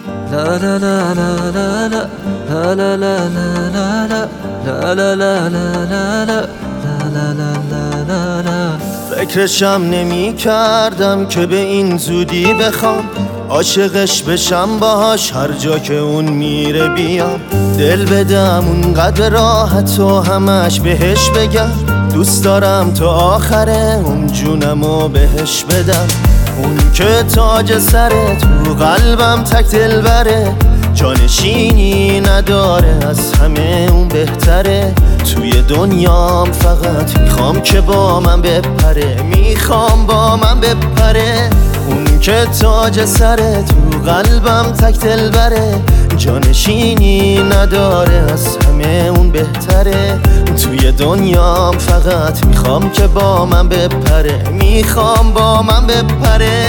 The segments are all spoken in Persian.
لا لا لا لا لا لا لا لا لا لا لا لا لا لا لا لا لا لا لا لا. فکرشم نمی کردم که به این زودی بخوام عاشقش بشم باهاش هر جا که اون میره بیام، دل بدم اونقدر راحت و همش بهش بگم دوست دارم تا آخره اون جونمو بهش بدم. اون که تاج سره تو قلبم تک دلبره، جانشینی نداره از همه اون بهتره. توی دنیام فقط میخوام که با من بپره، میخوام با من بپره. اون که تاج سره تو قلبم تک دلبره، جانشینی نداره از همه اون بهتره. توی دنیام فقط میخوام که با من بپره، میخوام با من بپره.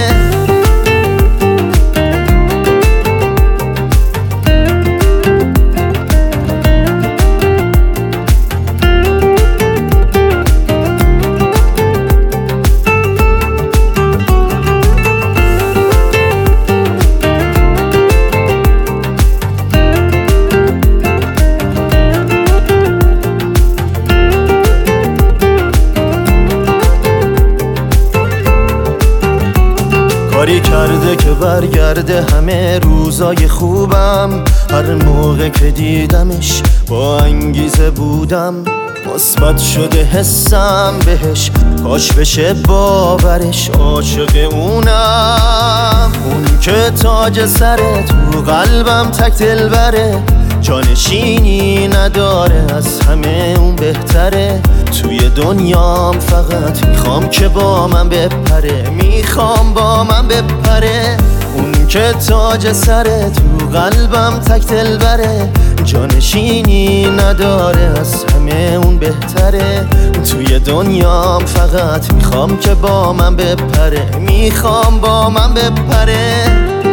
کاری کرده که برگرده همه روزای خوبم، هر موقع که دیدمش با انگیزه بودم. مثبت شده حسم بهش، کاش بشه باورش عاشق اونم. اون که تاج سره تو قلبم تک دلبره، جانشینی نداره از همه اون بهتره. توی دنیام فقط میخوام که با من بپره، میخوام با من بپره. اون که تاج سره تو قلبم تک دلبره، جانشینی نداره از همه اون بهتره. توی دنیام فقط میخوام که با من بپره، میخوام با من بپره.